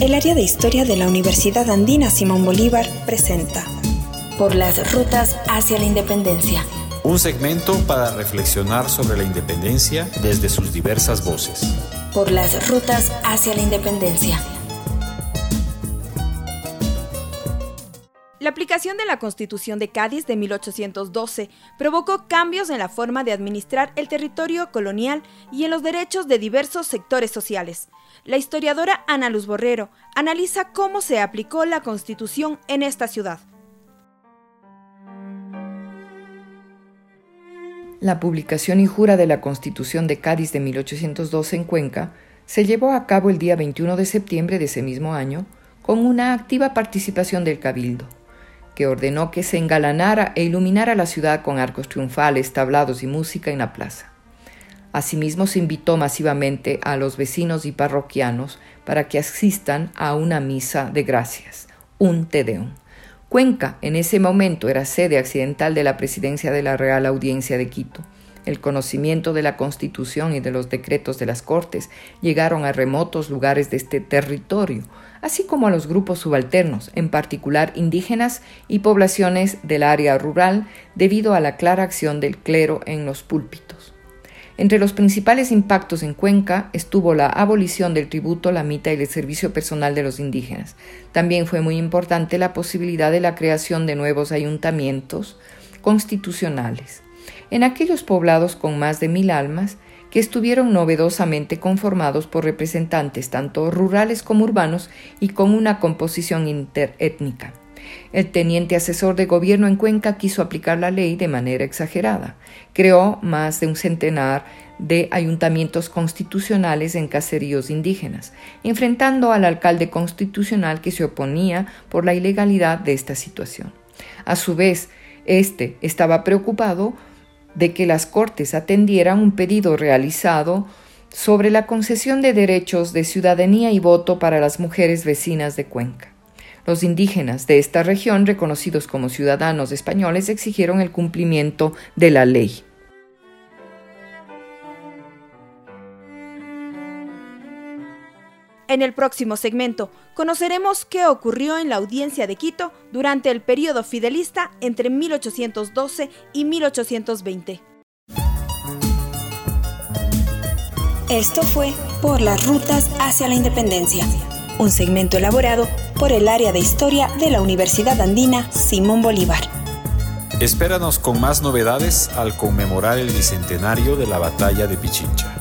El área de Historia de la Universidad Andina Simón Bolívar presenta Por las rutas hacia la independencia. Un segmento para reflexionar sobre la independencia desde sus diversas voces. Por las rutas hacia la independencia. La aplicación de la Constitución de Cádiz de 1812 provocó cambios en la forma de administrar el territorio colonial y en los derechos de diversos sectores sociales. La historiadora Ana Luz Borrero analiza cómo se aplicó la Constitución en esta ciudad. La publicación y jura de la Constitución de Cádiz de 1812 en Cuenca se llevó a cabo el día 21 de septiembre de ese mismo año con una activa participación del Cabildo, que ordenó que se engalanara e iluminara la ciudad con arcos triunfales, tablados y música en la plaza. Asimismo, se invitó masivamente a los vecinos y parroquianos para que asistan a una misa de gracias, un Te Deum. Cuenca en ese momento era sede accidental de la presidencia de la Real Audiencia de Quito. El conocimiento de la Constitución y de los decretos de las Cortes llegaron a remotos lugares de este territorio, así como a los grupos subalternos, en particular indígenas y poblaciones del área rural, debido a la clara acción del clero en los púlpitos. Entre los principales impactos en Cuenca estuvo la abolición del tributo, la mita y el servicio personal de los indígenas. También fue muy importante la posibilidad de la creación de nuevos ayuntamientos constitucionales en aquellos poblados con más de 1,000 almas, que estuvieron novedosamente conformados por representantes tanto rurales como urbanos y con una composición interétnica. El teniente asesor de gobierno en Cuenca quiso aplicar la ley de manera exagerada. Creó más de 100 de ayuntamientos constitucionales en caseríos indígenas, enfrentando al alcalde constitucional que se oponía por la ilegalidad de esta situación. A su vez, este estaba preocupado de que las Cortes atendieran un pedido realizado sobre la concesión de derechos de ciudadanía y voto para las mujeres vecinas de Cuenca. Los indígenas de esta región, reconocidos como ciudadanos españoles, exigieron el cumplimiento de la ley. En el próximo segmento conoceremos qué ocurrió en la Audiencia de Quito durante el período fidelista entre 1812 y 1820. Esto fue Por las rutas hacia la independencia, un segmento elaborado por el área de Historia de la Universidad Andina Simón Bolívar. Espéranos con más novedades al conmemorar el bicentenario de la Batalla de Pichincha.